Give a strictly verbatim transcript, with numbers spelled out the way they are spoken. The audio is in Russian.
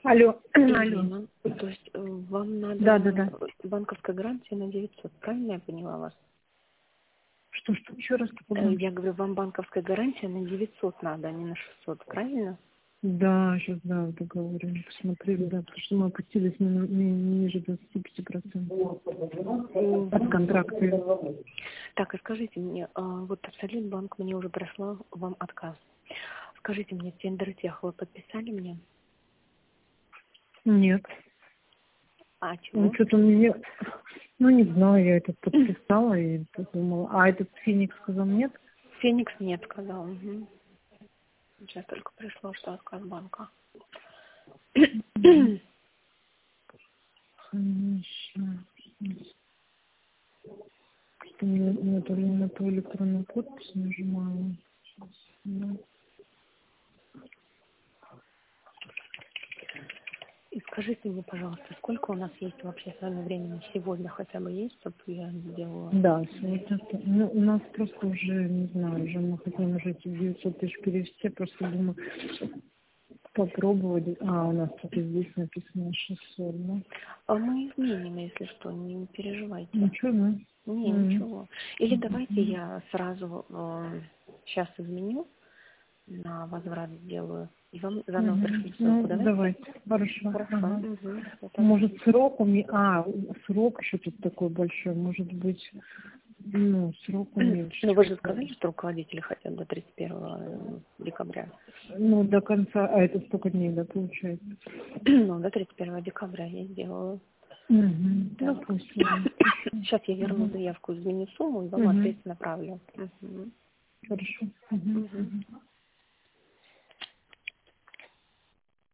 Алло, алло. Ирина, то есть э, вам надо Да, да, да. банковская гарантия на девятьсот, правильно я поняла вас? Что, что, еще раз Э, попробуем? Я говорю, вам банковская гарантия на девятьсот надо, а не на шестьсот, правильно? Да, сейчас, да, в договоре мы посмотрели, да, потому что мы опустились не, не, не ниже двадцати пяти процентов от контракта. Так, и скажите мне, а, вот Абсолют банк мне уже прислал вам отказ. Скажите мне, тендер тех вы подписали мне? Нет. А Он чего? что-то мне, ну не знаю, я это подписала и подумала. А этот Феникс сказал нет? Феникс нет, сказал. Угу. Сейчас только пришло, что отказ банка. Конечно. Что мне на ту, на ту электронную подпись нажимала. Да. И скажите мне, пожалуйста, сколько у нас есть вообще с вами времени сегодня хотя бы есть, чтобы я сделала? Да, сегодня, ну, у нас просто уже, не знаю, уже мы хотим уже эти девятьсот тысяч перевести, просто думаю, попробовать. А, у нас тут и здесь написано шестьсот, да? А мы изменим, если что, не переживайте. Ничего, да? Не, М. ничего. Или давайте я сразу э, сейчас изменю, на возврат сделаю, и вам заново Мгм. пришлю Ну, ссылку. Давайте? давайте. Хорошо. Хорошо. Ага. Угу. Это Может, срок у меня... А, срок еще тут такой большой. Может быть, ну, срок уменьшить. Ну, вы же сказали, что руководители хотят до тридцать первого декабря. Ну, до конца... А, это столько дней, да, получается? Ну, до тридцать первого декабря я сделаю. Угу. Ну, Так. пусть. Ладно. Сейчас я верну Угу. заявку, изменю сумму и вам Угу. ответ направлю. Угу. Хорошо. Угу. Угу. Угу.